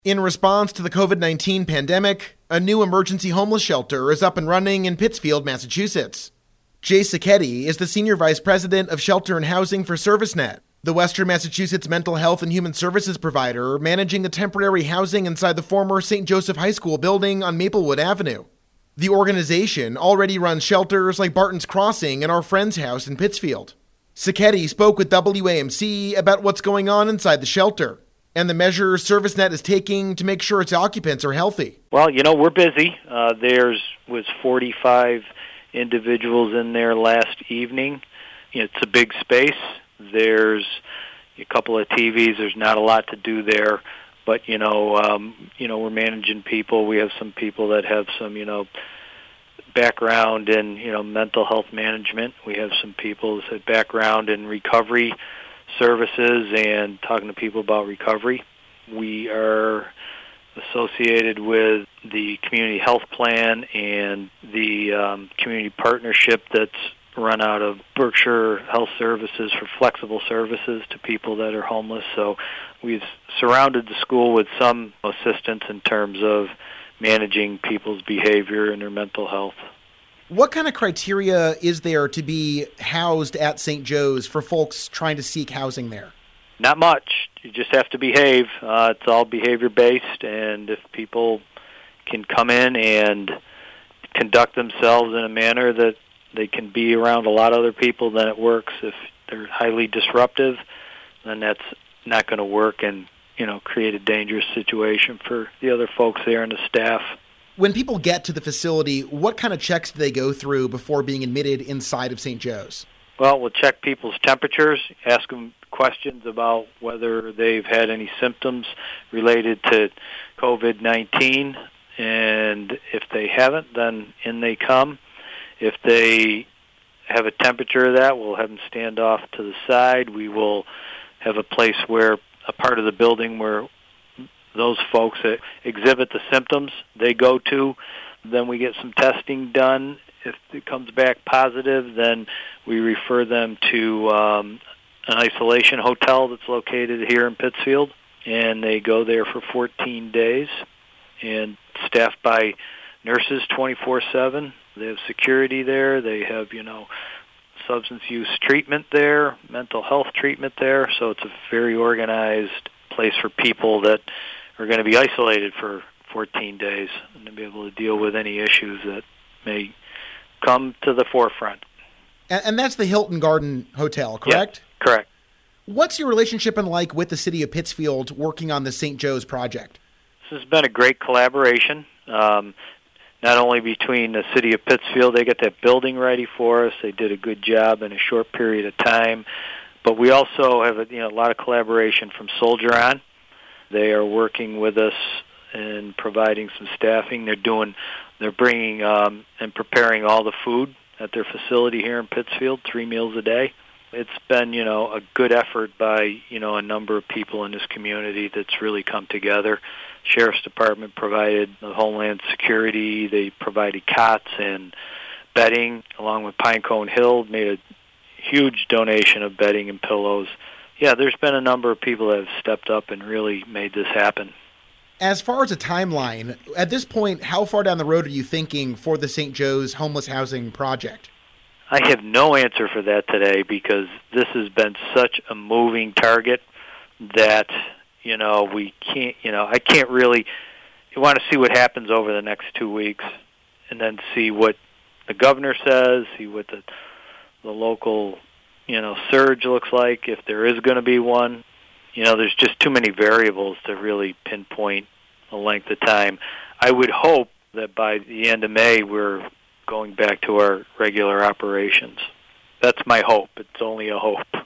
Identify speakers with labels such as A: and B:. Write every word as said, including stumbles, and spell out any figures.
A: In response to the covid nineteen pandemic, a new emergency homeless shelter is up and running in Pittsfield, Massachusetts. Jay Sacchetti is the Senior Vice President of Shelter and Housing for ServiceNet, the Western Massachusetts mental health and human services provider managing the temporary housing inside the former Saint Joseph High School building on Maplewood Avenue. The organization already runs shelters like Barton's Crossing and Our Friend's House in Pittsfield. Sacchetti spoke with W A M C about what's going on inside the shelter and the measures ServiceNet is taking to make sure its occupants are healthy.
B: Well, you know, we're busy. Uh, there's was forty-five individuals in there last evening. You know, it's a big space. There's a couple of T Vs. There's not a lot to do there. But, you know, um, you know, we're managing people. We have some people that have some, you know, background in, you know, mental health management. We have some people that have background in recovery services and talking to people about recovery. We are associated with the community health plan and the um, community partnership that's run out of Berkshire Health Services for flexible services to people that are homeless. So we've surrounded the school with some assistance in terms of managing people's behavior and their mental health.
A: What kind of criteria is there to be housed at Saint Joe's for folks trying to seek housing there?
B: Not much. You just have to behave. Uh, it's all behavior-based, and if people can come in and conduct themselves in a manner that they can be around a lot of other people, then it works. If they're highly disruptive, then that's not going to work and, you know, create a dangerous situation for the other folks there and the staff.
A: When people get to the facility, what kind of checks do they go through before being admitted inside of Saint Joe's?
B: Well, we'll check people's temperatures, ask them questions about whether they've had any symptoms related to covid nineteen, and if they haven't, then in they come. If they have a temperature of that, we'll have them stand off to the side. We will have a place where, a part of the building where those folks that exhibit the symptoms, they go to. Then we get some testing done. If it comes back positive, then we refer them to um, an isolation hotel that's located here in Pittsfield, and they go there for fourteen days, and staffed by nurses twenty-four seven. They have security there. They have, you know, substance use treatment there, mental health treatment there. So it's a very organized place for people that are going to be isolated for fourteen days and to be able to deal with any issues that may come to the forefront.
A: And, and that's the Hilton Garden Hotel, correct?
B: Yeah, correct.
A: What's your relationship been like with the city of Pittsfield working on the Saint Joe's project?
B: This has been a great collaboration. Um, Not only between the city of Pittsfield, they got that building ready for us. They did a good job in a short period of time. But we also have a, you know, a lot of collaboration from Soldier On. They are working with us and providing some staffing. They're doing, they're bringing um, and preparing all the food at their facility here in Pittsfield, three meals a day. It's been, you know, a good effort by, you know, a number of people in this community that's really come together. Sheriff's Department provided the Homeland Security. They provided cots and bedding, along with Pinecone Hill, made a huge donation of bedding and pillows. Yeah, there's been a number of people that have stepped up and really made this happen.
A: As far as a timeline, at this point, how far down the road are you thinking for the Saint Joe's homeless housing project?
B: I have no answer for that today because this has been such a moving target that, you know, we can't, you know, I can't really, you want to see what happens over the next two weeks and then see what the governor says, see what the the local, you know, surge looks like, if there is going to be one. You know, there's just too many variables to really pinpoint a length of time. I would hope that by the end of May we're going back to our regular operations. That's my hope. It's only a hope.